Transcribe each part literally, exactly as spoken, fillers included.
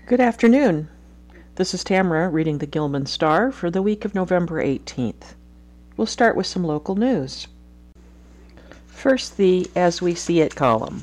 Good afternoon. This is Tamara reading the Gilman Star for the week of November eighteenth. We'll start with some local news. First, the As We See It column.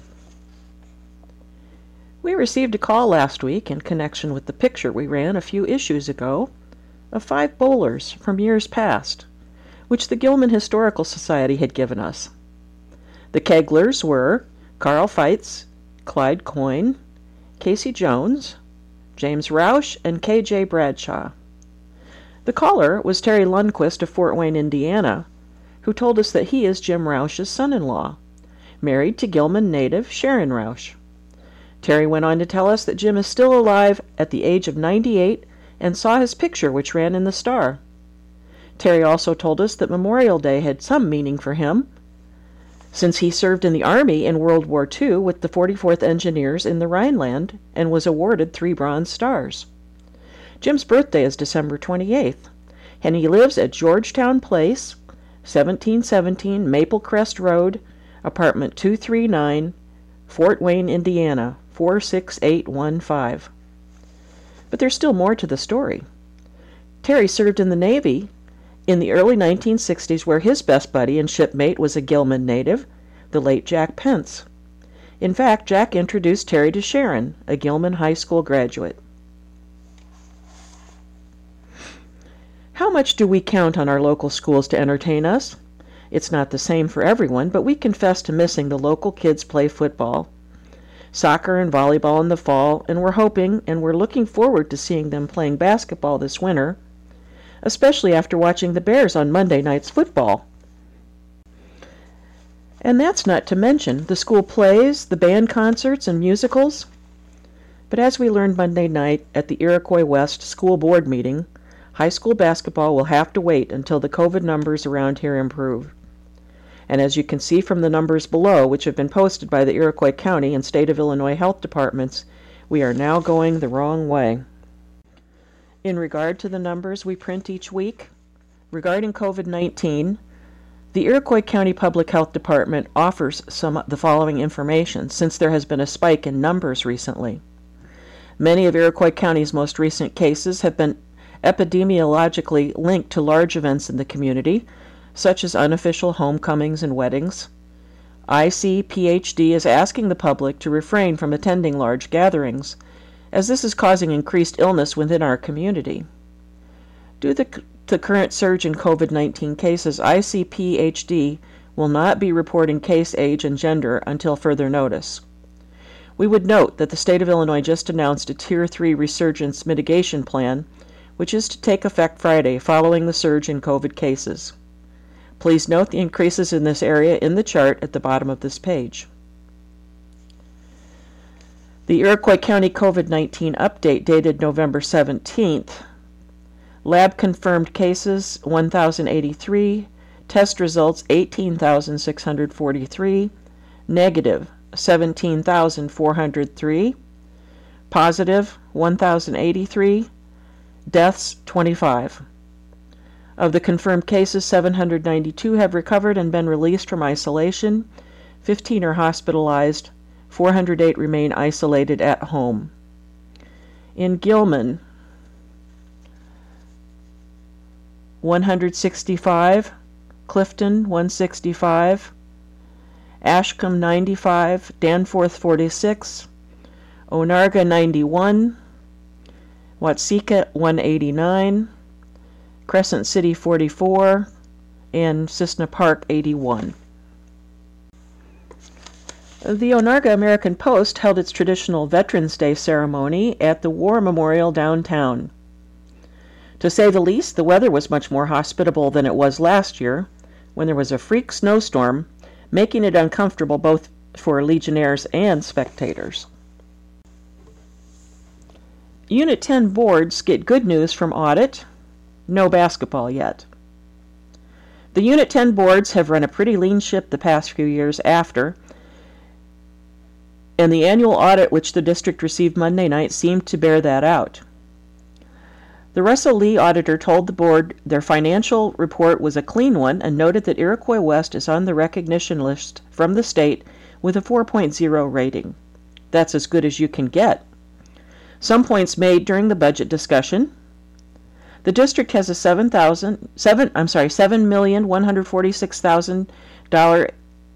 We received a call last week in connection with the picture we ran a few issues ago of five bowlers from years past, which the Gilman Historical Society had given us. The Keglers were Carl Feitz, Clyde Coyne, Casey Jones, James Roush, and K J Bradshaw. The caller was Terry Lundquist of Fort Wayne, Indiana, who told us that he is Jim Roush's son-in-law, married to Gilman native Sharon Roush. Terry went on to tell us that Jim is still alive at the age of ninety-eight and saw his picture, which ran in the Star. Terry also told us that Memorial Day had some meaning for him, since he served in the Army in World War Two with the forty-fourth Engineers in the Rhineland and was awarded three Bronze Stars. Jim's birthday is December twenty-eighth, and he lives at Georgetown Place, seventeen seventeen Maple Crest Road, apartment two thirty-nine, Fort Wayne, Indiana, four six eight one five. But there's still more to the story. Terry served in the Navy in the early nineteen sixties, where his best buddy and shipmate was a Gilman native, the late Jack Pence. In fact, Jack introduced Terry to Sharon, a Gilman High School graduate. How much do we count on our local schools to entertain us? It's not the same for everyone, but we confess to missing the local kids play football, soccer and volleyball in the fall, and we're hoping and we're looking forward to seeing them playing basketball this winter, especially after watching the Bears on Monday night's football. And that's not to mention the school plays, the band concerts, and musicals. But as we learned Monday night at the Iroquois West School Board meeting, high school basketball will have to wait until the COVID numbers around here improve. And as you can see from the numbers below, which have been posted by the Iroquois County and State of Illinois Health Departments, we are now going the wrong way. In regard to the numbers we print each week, regarding COVID nineteen, the Iroquois County Public Health Department offers some of the following information, since there has been a spike in numbers recently. Many of Iroquois County's most recent cases have been epidemiologically linked to large events in the community, such as unofficial homecomings and weddings. I C P H D is asking the public to refrain from attending large gatherings, as this is causing increased illness within our community. Due to the current surge in COVID nineteen cases, I C P H D will not be reporting case age and gender until further notice. We would note that the state of Illinois just announced a Tier three resurgence mitigation plan, which is to take effect Friday following the surge in COVID cases. Please note the increases in this area in the chart at the bottom of this page. The Iroquois County COVID nineteen update dated November seventeenth. Lab confirmed cases one thousand eighty-three, test results eighteen thousand six hundred forty-three, negative seventeen thousand four hundred three, positive one thousand eighty-three, deaths twenty-five. Of the confirmed cases, seven hundred ninety-two have recovered and been released from isolation, fifteen are hospitalized, four hundred eight remain isolated at home. In Gilman, one hundred sixty-five, Clifton one hundred sixty-five, Ashcombe ninety-five, Danforth forty-six, Onarga ninety-one, Watseka one hundred eighty-nine, Crescent City forty-four, and Cissna Park eighty-one. The Onarga American Post held its traditional Veterans Day ceremony at the War Memorial downtown. To say the least, the weather was much more hospitable than it was last year, when there was a freak snowstorm, making it uncomfortable both for Legionnaires and spectators. Unit ten boards get good news from audit. No basketball yet. The Unit ten boards have run a pretty lean ship the past few years after, and the annual audit which the district received Monday night seemed to bear that out. The Russell Lee auditor told the board their financial report was a clean one and noted that Iroquois West is on the recognition list from the state with a four point oh rating. That's as good as you can get. Some points made during the budget discussion. The district has a seven thousand seven I'm sorry seven million one hundred forty-six thousand dollars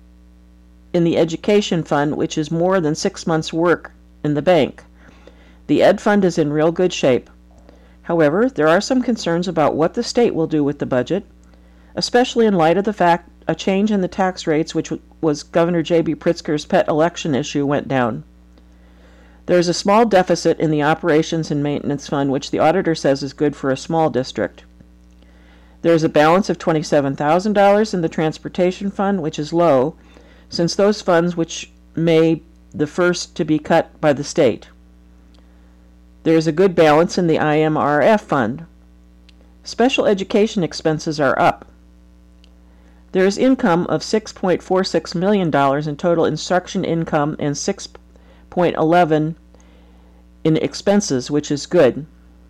in the education fund, which is more than six months' work in the bank. The ed fund is in real good shape. However, there are some concerns about what the state will do with the budget, especially in light of the fact a change in the tax rates, which was Governor J B Pritzker's pet election issue, went down. There is a small deficit in the operations and maintenance fund, which the auditor says is good for a small district. There is a balance of twenty-seven thousand dollars in the transportation fund, which is low, since those funds which may the first to be cut by the state. There is a good balance in the I M R F fund. Special education expenses are up. There is income of six point four six million dollars in total instruction income and six point one one in expenses, which is good.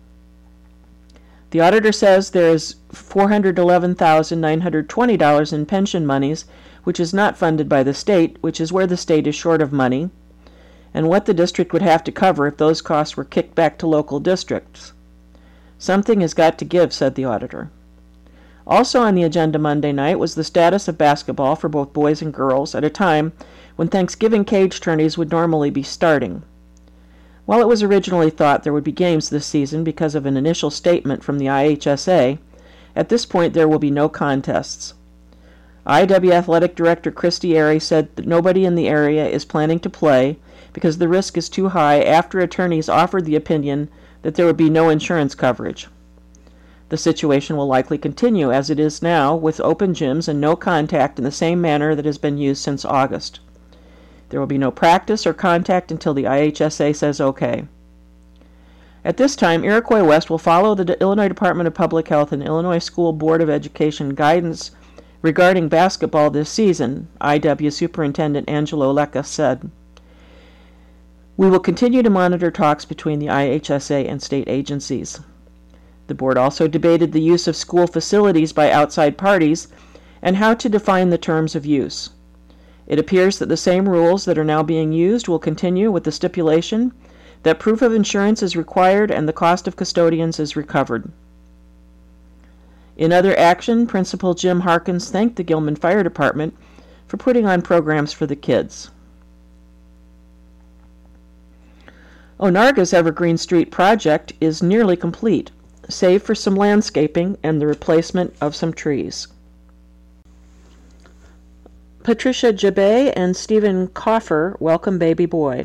The auditor says there is four hundred eleven thousand nine hundred twenty dollars in pension monies, which is not funded by the state, which is where the state is short of money, and what the district would have to cover if those costs were kicked back to local districts. Something has got to give, said the auditor. Also on the agenda Monday night was the status of basketball for both boys and girls at a time when Thanksgiving cage tourneys would normally be starting. While it was originally thought there would be games this season because of an initial statement from the I H S A, at this point there will be no contests. I W Athletic Director Christy Airy said that nobody in the area is planning to play because the risk is too high after attorneys offered the opinion that there would be no insurance coverage. The situation will likely continue as it is now, with open gyms and no contact in the same manner that has been used since August. There will be no practice or contact until the I H S A says okay. At this time, Iroquois West will follow the Illinois Department of Public Health and Illinois School Board of Education guidance regarding basketball this season, I W Superintendent Angelo Lecca said. We will continue to monitor talks between the I H S A and state agencies. The board also debated the use of school facilities by outside parties and how to define the terms of use. It appears that the same rules that are now being used will continue, with the stipulation that proof of insurance is required and the cost of custodians is recovered. In other action, Principal Jim Harkins thanked the Gilman Fire Department for putting on programs for the kids. Onarga's Evergreen Street project is nearly complete, save for some landscaping and the replacement of some trees. Patricia Jabay and Stephen Coffer welcome baby boy.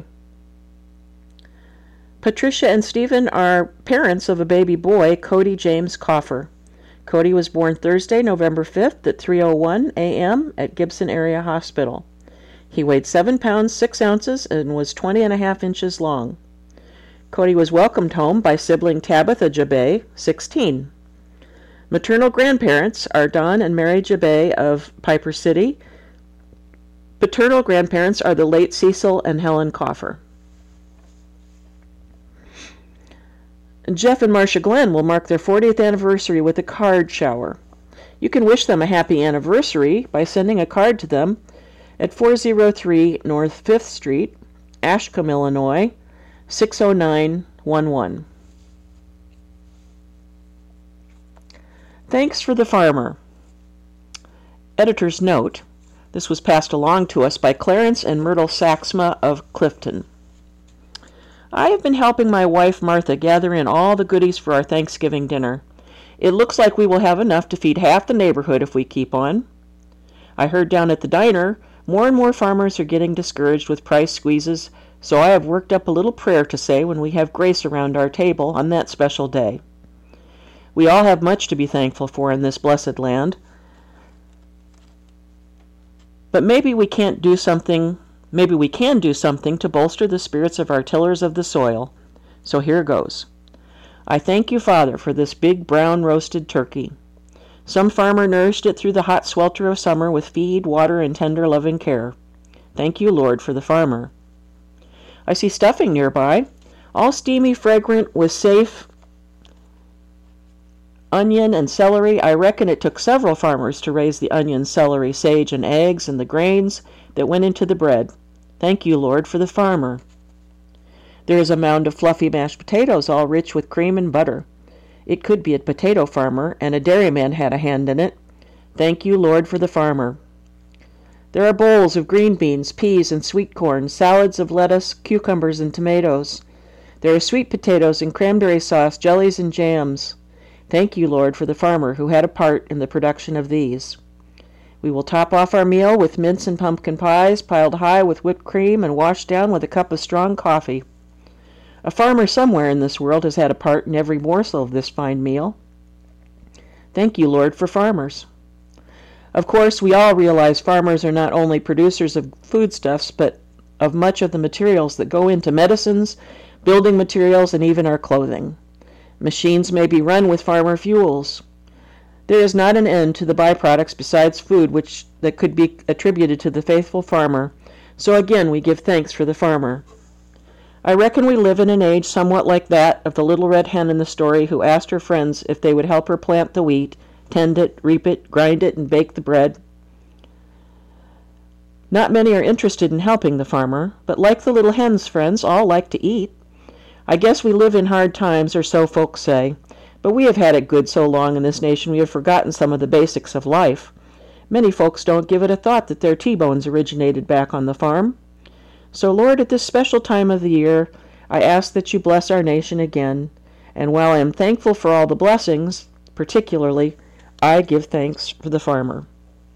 Patricia and Stephen are parents of a baby boy, Cody James Coffer. Cody was born Thursday, November fifth at three oh one a.m. at Gibson Area Hospital. He weighed seven pounds six ounces and was twenty and a half inches long. Cody was welcomed home by sibling Tabitha Jabay, sixteen. Maternal grandparents are Don and Mary Jabay of Piper City. Paternal grandparents are the late Cecil and Helen Coffer. Jeff and Marcia Glenn will mark their fortieth anniversary with a card shower. You can wish them a happy anniversary by sending a card to them at four oh three North fifth Street, Ashcombe, Illinois, six oh nine one one. Thanks for the farmer. Editor's note: this was passed along to us by Clarence and Myrtle Saxma of Clifton. I have been helping my wife Martha gather in all the goodies for our Thanksgiving dinner. It looks like we will have enough to feed half the neighborhood if we keep on. I heard down at the diner more and more farmers are getting discouraged with price squeezes, so I have worked up a little prayer to say when we have grace around our table on that special day. We all have much to be thankful for in this blessed land. But maybe we can't do something, maybe we can do something to bolster the spirits of our tillers of the soil. So here goes. I thank you, Father, for this big brown roasted turkey. Some farmer nourished it through the hot swelter of summer with feed, water, and tender loving care. Thank you, Lord, for the farmer. I see stuffing nearby, all steamy, fragrant, with safe onion and celery. I reckon it took several farmers to raise the onion, celery, sage, and eggs, and the grains that went into the bread. Thank you, Lord, for the farmer. There is a mound of fluffy mashed potatoes all rich with cream and butter. It could be a potato farmer, and a dairyman had a hand in it. Thank you, Lord, for the farmer. There are bowls of green beans, peas, and sweet corn, salads of lettuce, cucumbers, and tomatoes. There are sweet potatoes and cranberry sauce, jellies, and jams. Thank you, Lord, for the farmer who had a part in the production of these. We will top off our meal with mince and pumpkin pies, piled high with whipped cream and washed down with a cup of strong coffee. A farmer somewhere in this world has had a part in every morsel of this fine meal. Thank you, Lord, for farmers. Of course, we all realize farmers are not only producers of foodstuffs, but of much of the materials that go into medicines, building materials, and even our clothing. Machines may be run with farmer fuels. There is not an end to the byproducts besides food which that could be attributed to the faithful farmer, so again we give thanks for the farmer. I reckon we live in an age somewhat like that of the little red hen in the story who asked her friends if they would help her plant the wheat, tend it, reap it, grind it, and bake the bread. Not many are interested in helping the farmer, but like the little hen's friends, all like to eat. I guess we live in hard times, or so folks say, but we have had it good so long in this nation we have forgotten some of the basics of life. Many folks don't give it a thought that their T-bones originated back on the farm. So, Lord, at this special time of the year, I ask that you bless our nation again, and while I am thankful for all the blessings, particularly, I give thanks for the farmer.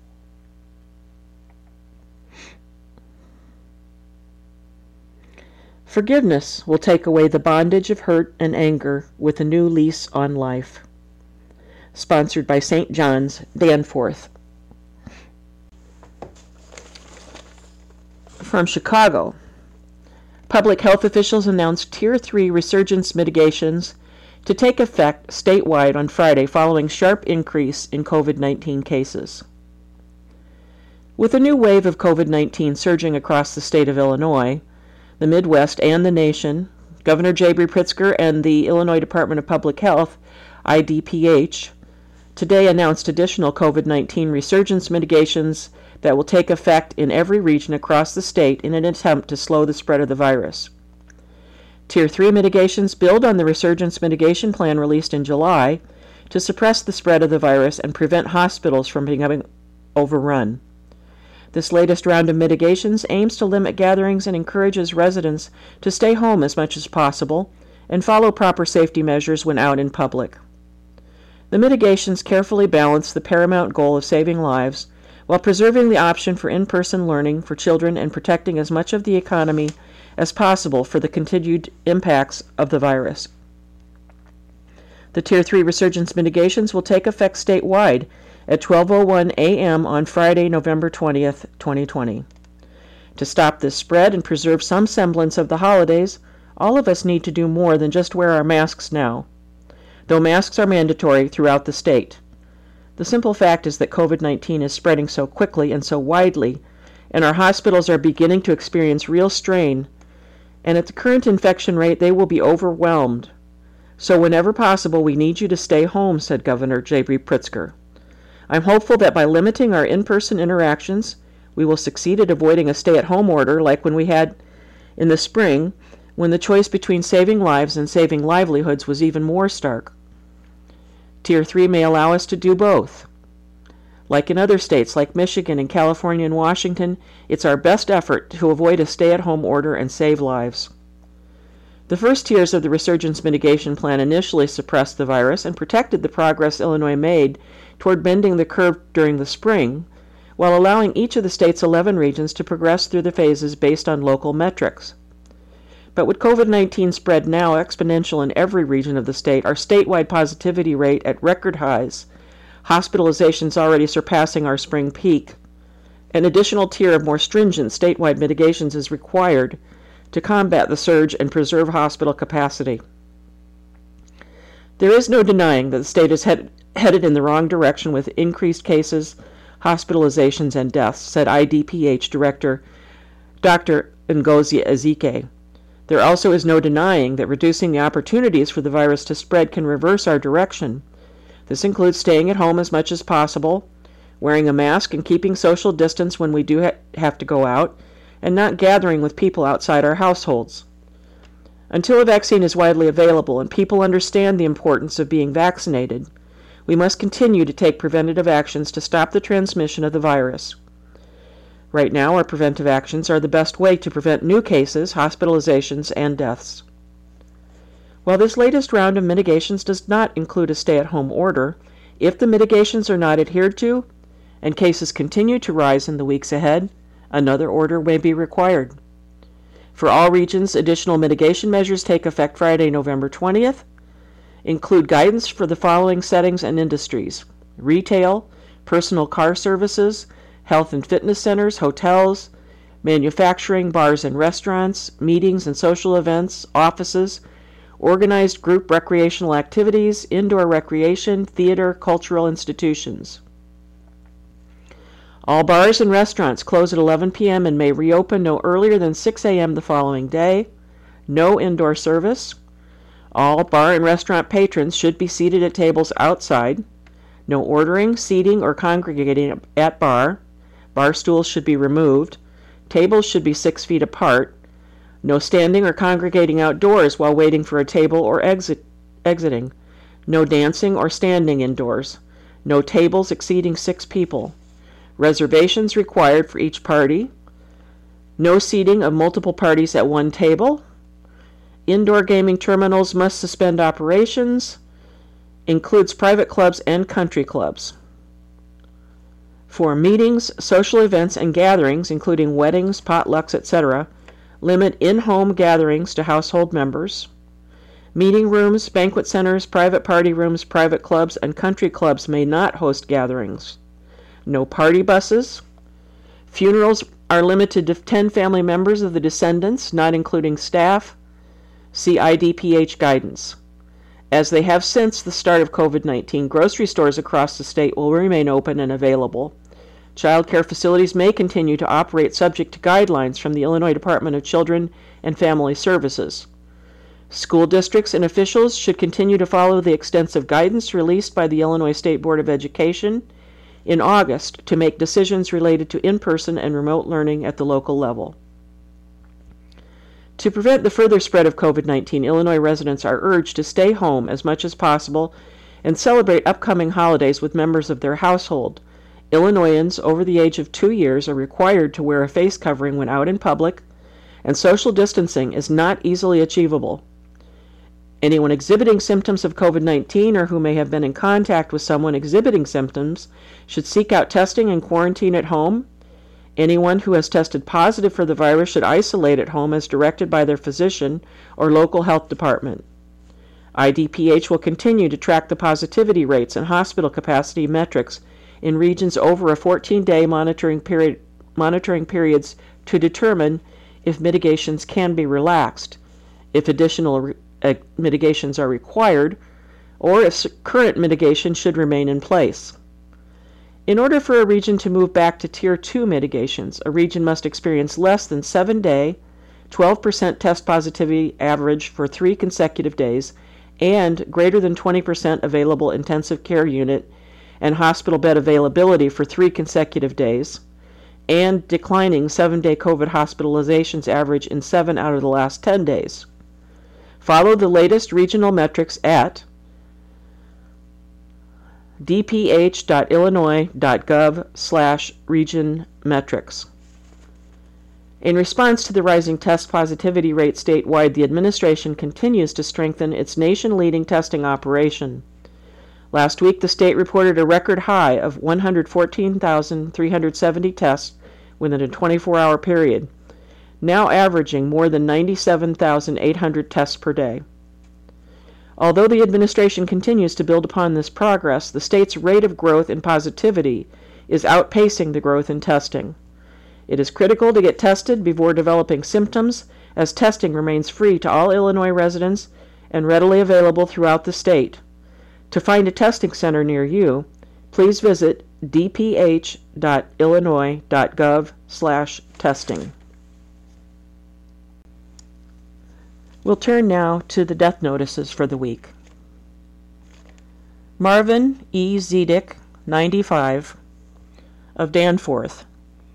Forgiveness will take away the bondage of hurt and anger with a new lease on life. Sponsored by Saint John's, Danforth. From Chicago, public health officials announced Tier three resurgence mitigations to take effect statewide on Friday following sharp increase in COVID nineteen cases. With a new wave of COVID nineteen surging across the state of Illinois, the Midwest, and the nation, Governor J B Pritzker and the Illinois Department of Public Health, I D P H, today announced additional COVID nineteen resurgence mitigations that will take effect in every region across the state in an attempt to slow the spread of the virus. Tier three mitigations build on the resurgence mitigation plan released in July to suppress the spread of the virus and prevent hospitals from becoming overrun. This latest round of mitigations aims to limit gatherings and encourages residents to stay home as much as possible and follow proper safety measures when out in public. The mitigations carefully balance the paramount goal of saving lives while preserving the option for in-person learning for children and protecting as much of the economy as possible for the continued impacts of the virus. The Tier three resurgence mitigations will take effect statewide at twelve oh one a.m. on Friday, November twentieth, twenty twenty. To stop this spread and preserve some semblance of the holidays, all of us need to do more than just wear our masks now, though masks are mandatory throughout the state. The simple fact is that COVID nineteen is spreading so quickly and so widely, and our hospitals are beginning to experience real strain, and at the current infection rate they will be overwhelmed. So whenever possible, we need you to stay home, said Governor J B Pritzker. I'm hopeful that by limiting our in-person interactions, we will succeed at avoiding a stay-at-home order like when we had in the spring, when the choice between saving lives and saving livelihoods was even more stark. Tier three may allow us to do both. Like in other states like Michigan and California and Washington, it's our best effort to avoid a stay-at-home order and save lives. The first tiers of the resurgence mitigation plan initially suppressed the virus and protected the progress Illinois made toward bending the curve during the spring, while allowing each of the state's eleven regions to progress through the phases based on local metrics. But with COVID nineteen spread now exponential in every region of the state, our statewide positivity rate at record highs, hospitalizations already surpassing our spring peak, an additional tier of more stringent statewide mitigations is required to combat the surge and preserve hospital capacity. There is no denying that the state is head, headed in the wrong direction with increased cases, hospitalizations, and deaths, said I D P H Director Doctor Ngozi Ezike. There also is no denying that reducing the opportunities for the virus to spread can reverse our direction. This includes staying at home as much as possible, wearing a mask and keeping social distance when we do ha- have to go out, and not gathering with people outside our households. Until a vaccine is widely available and people understand the importance of being vaccinated, we must continue to take preventative actions to stop the transmission of the virus. Right now, our preventive actions are the best way to prevent new cases, hospitalizations, and deaths. While this latest round of mitigations does not include a stay-at-home order, if the mitigations are not adhered to and cases continue to rise in the weeks ahead, another order may be required. For all regions, additional mitigation measures take effect Friday, November twentieth, include guidance for the following settings and industries: retail, personal car services, health and fitness centers, hotels, manufacturing, bars and restaurants, meetings and social events, offices, organized group recreational activities, indoor recreation, theater, cultural institutions. All bars and restaurants close at eleven p.m. and may reopen no earlier than six a.m. the following day. No indoor service. All bar and restaurant patrons should be seated at tables outside. No ordering, seating, or congregating at bar. Bar stools should be removed. Tables should be six feet apart. No standing or congregating outdoors while waiting for a table or exit, exiting. No dancing or standing indoors. No tables exceeding six people. Reservations required for each party. No seating of multiple parties at one table. Indoor gaming terminals must suspend operations. Includes private clubs and country clubs. For meetings, social events, and gatherings, including weddings, potlucks, et cetera, limit in-home gatherings to household members. Meeting rooms, banquet centers, private party rooms, private clubs, and country clubs may not host gatherings. No party buses. Funerals are limited to ten family members of the descendants, not including staff. See I D P H guidance. As they have since the start of COVID nineteen, grocery stores across the state will remain open and available. Child care facilities may continue to operate subject to guidelines from the Illinois Department of Children and Family Services. School districts and officials should continue to follow the extensive guidance released by the Illinois State Board of Education in August to make decisions related to in-person and remote learning at the local level. To prevent the further spread of COVID nineteen, Illinois residents are urged to stay home as much as possible and celebrate upcoming holidays with members of their household. Illinoisans over the age of two years are required to wear a face covering when out in public, and social distancing is not easily achievable. Anyone exhibiting symptoms of COVID nineteen or who may have been in contact with someone exhibiting symptoms should seek out testing and quarantine at home. Anyone who has tested positive for the virus should isolate at home as directed by their physician or local health department. I D P H will continue to track the positivity rates and hospital capacity metrics in regions over a fourteen-day monitoring period, monitoring periods to determine if mitigations can be relaxed, if additional re- uh, mitigations are required, or if current mitigation should remain in place. In order for a region to move back to Tier two mitigations, a region must experience less than seven-day, twelve percent test positivity average for three consecutive days, and greater than twenty percent available intensive care unit and hospital bed availability for three consecutive days, and declining seven-day COVID hospitalizations average in seven out of the last ten days. Follow the latest regional metrics at d p h dot illinois dot gov slash region metrics. In response to the rising test positivity rate statewide, the administration continues to strengthen its nation-leading testing operation. Last week, the state reported a record high of one hundred fourteen thousand three hundred seventy tests within a twenty-four hour period, now averaging more than ninety-seven thousand eight hundred tests per day. Although the administration continues to build upon this progress, the state's rate of growth in positivity is outpacing the growth in testing. It is critical to get tested before developing symptoms, as testing remains free to all Illinois residents and readily available throughout the state. To find a testing center near you, please visit d p h dot illinois dot gov slash testing. We'll turn now to the death notices for the week. Marvin E. Zedick, ninety-five, of Danforth,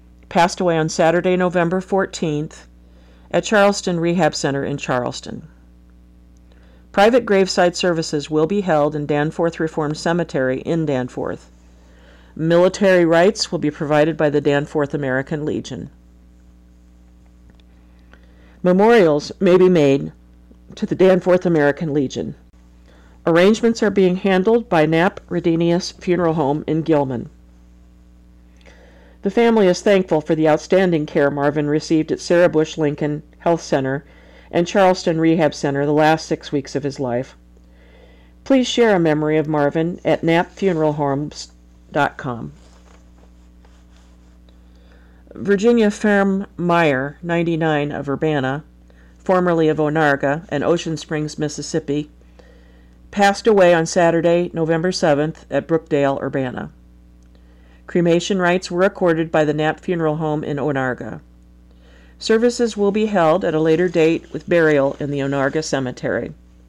passed away on Saturday, November fourteenth, at Charleston Rehab Center in Charleston. Private graveside services will be held in Danforth Reformed Cemetery in Danforth. Military rites will be provided by the Danforth American Legion. Memorials may be made to the Danforth American Legion. Arrangements are being handled by Knapp Redenius Funeral Home in Gilman. The family is thankful for the outstanding care Marvin received at Sarah Bush Lincoln Health Center and Charleston Rehab Center the last six weeks of his life. Please share a memory of Marvin at knapp funeral homes dot com. Virginia Ferm Meyer, ninety-nine, of Urbana, formerly of Onarga and Ocean Springs, Mississippi, passed away on Saturday, November seventh, at Brookdale, Urbana. Cremation rites were accorded by the Knapp Funeral Home in Onarga. Services will be held at a later date with burial in the Onarga Cemetery.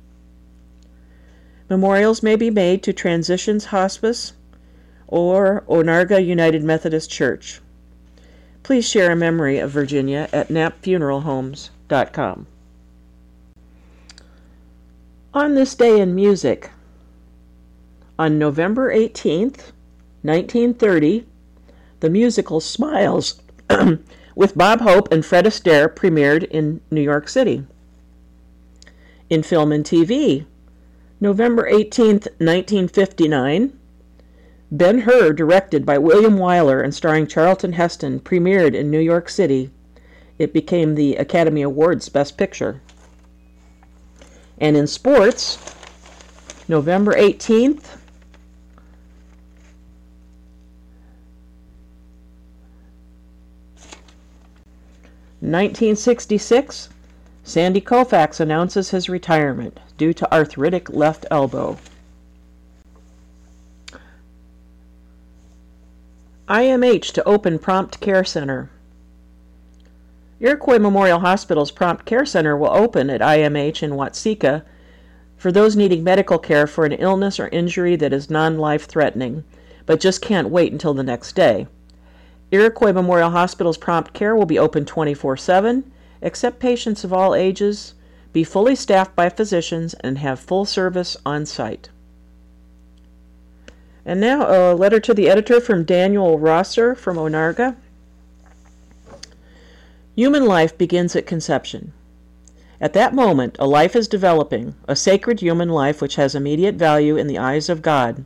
Memorials may be made to Transitions Hospice or Onarga United Methodist Church. Please share a memory of Virginia at knapp funeral homes dot com. On this day in music, on November eighteenth, nineteen thirty, the musical Smiles with Bob Hope and Fred Astaire premiered in New York City. In film and T V, November eighteenth, nineteen fifty-nine, Ben-Hur, directed by William Wyler and starring Charlton Heston, premiered in New York City. It became the Academy Awards Best Picture. And in sports, November eighteenth, nineteen sixty-six, Sandy Koufax announces his retirement due to arthritic left elbow. I M H to open Prompt Care Center. Iroquois Memorial Hospital's Prompt Care Center will open at I M H in Watseka for those needing medical care for an illness or injury that is non-life-threatening, but just can't wait until the next day. Iroquois Memorial Hospital's Prompt Care will be open twenty-four seven, accept patients of all ages, be fully staffed by physicians, and have full service on site. And now a letter to the editor from Daniel Rosser from Onarga. Human life begins at conception. At that moment, a life is developing, a sacred human life which has immediate value in the eyes of God.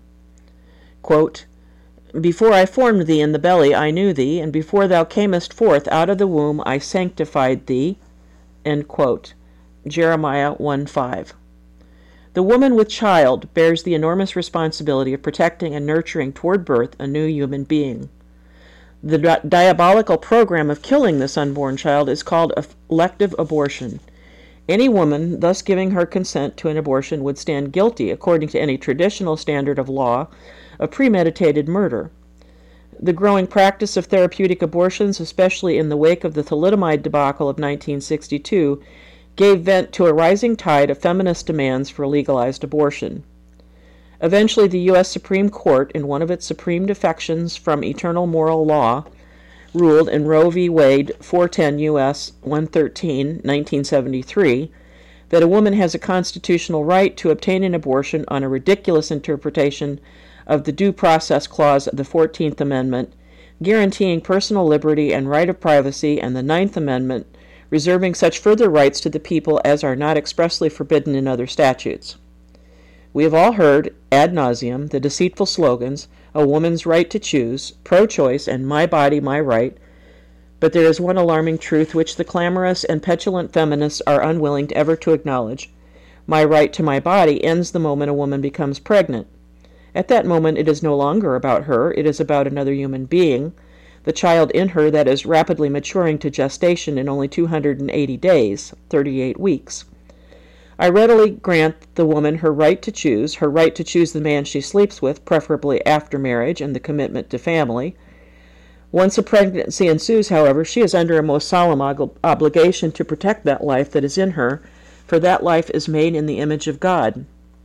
Quote, "Before I formed thee in the belly I knew thee, and before thou camest forth out of the womb I sanctified thee." End quote. Jeremiah one five. The woman with child bears the enormous responsibility of protecting and nurturing toward birth a new human being. The di- diabolical program of killing this unborn child is called elective abortion. Any woman thus giving her consent to an abortion would stand guilty, according to any traditional standard of law, of premeditated murder. The growing practice of therapeutic abortions, especially in the wake of the thalidomide debacle of nineteen sixty-two, gave vent to a rising tide of feminist demands for legalized abortion. Eventually, the U S Supreme Court, in one of its supreme defections from eternal moral law, ruled in Roe v. Wade four ten U S one thirteen, nineteen seventy-three, that a woman has a constitutional right to obtain an abortion on a ridiculous interpretation of the Due Process Clause of the fourteenth Amendment, guaranteeing personal liberty and right of privacy, and the ninth Amendment, reserving such further rights to the people as are not expressly forbidden in other statutes. We have all heard, ad nauseum, the deceitful slogans, "A woman's right to choose," "pro-choice," and "my body, my right," but there is one alarming truth which the clamorous and petulant feminists are unwilling to ever to acknowledge. My right to my body ends the moment a woman becomes pregnant. At that moment it is no longer about her, it is about another human being, the child in her that is rapidly maturing to gestation in only two hundred eighty days, thirty-eight weeks. I readily grant the woman her right to choose, her right to choose the man she sleeps with, preferably after marriage and the commitment to family. Once a pregnancy ensues, however, she is under a most solemn ob- obligation to protect that life that is in her, for that life is made in the image of God.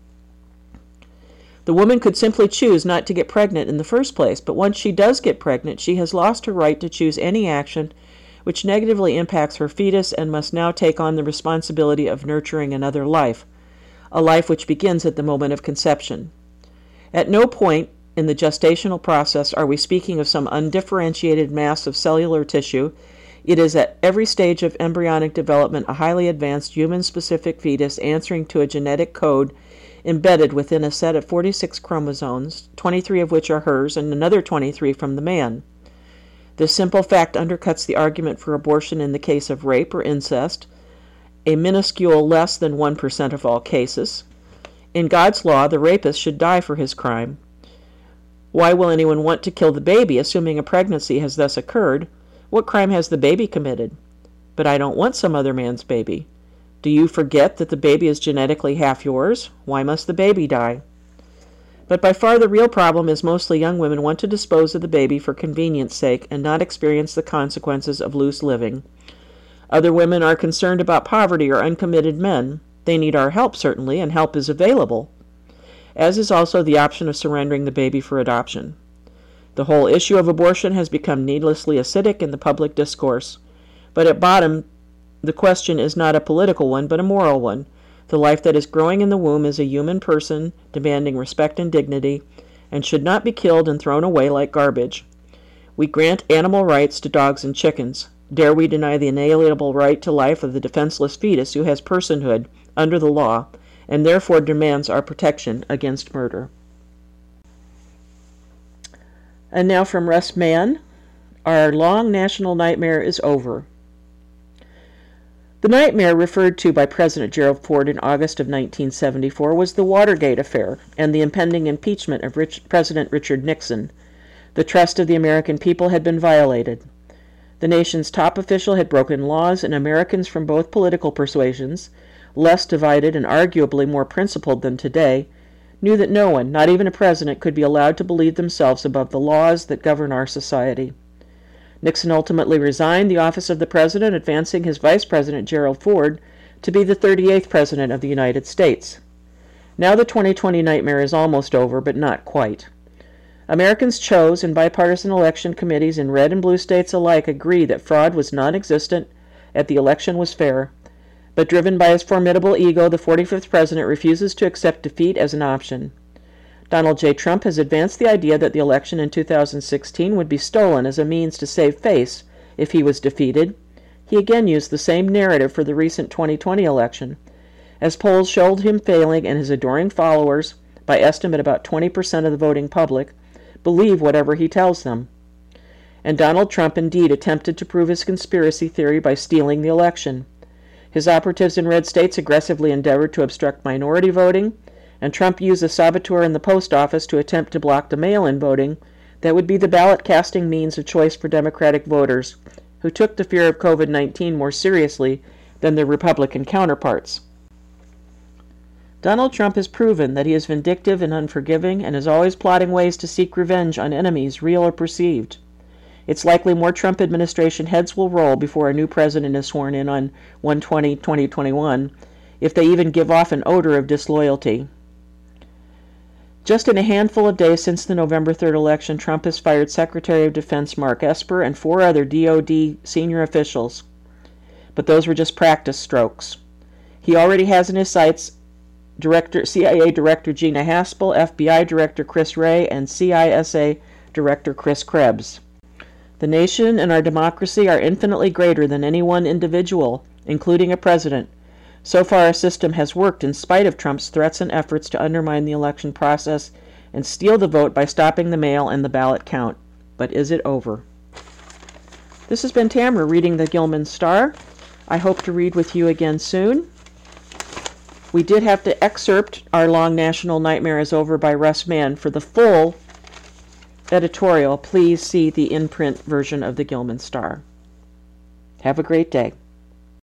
The woman could simply choose not to get pregnant in the first place, but once she does get pregnant, she has lost her right to choose any action which negatively impacts her fetus and must now take on the responsibility of nurturing another life, a life which begins at the moment of conception. At no point in the gestational process are we speaking of some undifferentiated mass of cellular tissue. It is at every stage of embryonic development a highly advanced human-specific fetus answering to a genetic code embedded within a set of forty-six chromosomes, twenty-three of which are hers and another twenty-three from the man. This simple fact undercuts the argument for abortion in the case of rape or incest, a minuscule less than one percent of all cases. In God's law, the rapist should die for his crime. Why will anyone want to kill the baby, assuming a pregnancy has thus occurred? What crime has the baby committed? But I don't want some other man's baby. Do you forget that the baby is genetically half yours? Why must the baby die? But by far the real problem is mostly young women want to dispose of the baby for convenience sake and not experience the consequences of loose living. Other women are concerned about poverty or uncommitted men. They need our help, certainly, and help is available, as is also the option of surrendering the baby for adoption. The whole issue of abortion has become needlessly acidic in the public discourse, but at bottom the question is not a political one but a moral one. The life that is growing in the womb is a human person demanding respect and dignity, and should not be killed and thrown away like garbage. We grant animal rights to dogs and chickens. Dare we deny the inalienable right to life of the defenseless fetus who has personhood under the law, and therefore demands our protection against murder? And now from Russ Mann, our long national nightmare is over. The nightmare referred to by President Gerald Ford in August of nineteen seventy-four was the Watergate affair and the impending impeachment of Rich- President Richard Nixon. The trust of the American people had been violated. The nation's top official had broken laws, and Americans from both political persuasions, less divided and arguably more principled than today, knew that no one, not even a president, could be allowed to believe themselves above the laws that govern our society. Nixon ultimately resigned the office of the president, advancing his vice president, Gerald Ford, to be the thirty-eighth president of the United States. Now the twenty twenty nightmare is almost over, but not quite. Americans chose, and bipartisan election committees in red and blue states alike agree that fraud was non-existent and the election was fair. But driven by his formidable ego, the forty-fifth president refuses to accept defeat as an option. Donald J. Trump has advanced the idea that the election in two thousand sixteen would be stolen as a means to save face if he was defeated. He again used the same narrative for the recent twenty twenty election, as polls showed him failing and his adoring followers, by estimate about twenty percent of the voting public, believe whatever he tells them. And Donald Trump indeed attempted to prove his conspiracy theory by stealing the election. His operatives in red states aggressively endeavored to obstruct minority voting, and Trump used a saboteur in the post office to attempt to block the mail-in voting that would be the ballot-casting means of choice for Democratic voters, who took the fear of covid nineteen more seriously than their Republican counterparts. Donald Trump has proven that he is vindictive and unforgiving and is always plotting ways to seek revenge on enemies, real or perceived. It's likely more Trump administration heads will roll before a new president is sworn in on one twenty twenty twenty-one, if they even give off an odor of disloyalty. Just in a handful of days since the November third election, Trump has fired Secretary of Defense Mark Esper and four other D O D senior officials. But those were just practice strokes. He already has in his sights Director, C I A Director Gina Haspel, F B I Director Chris Wray, and C I S A Director Chris Krebs. The nation and our democracy are infinitely greater than any one individual, including a president. So far, our system has worked in spite of Trump's threats and efforts to undermine the election process and steal the vote by stopping the mail and the ballot count. But is it over? This has been Tamara reading the Gilman Star. I hope to read with you again soon. We did have to excerpt Our Long National Nightmare is Over by Russ Mann. For the full editorial, please see the in-print version of the Gilman Star. Have a great day.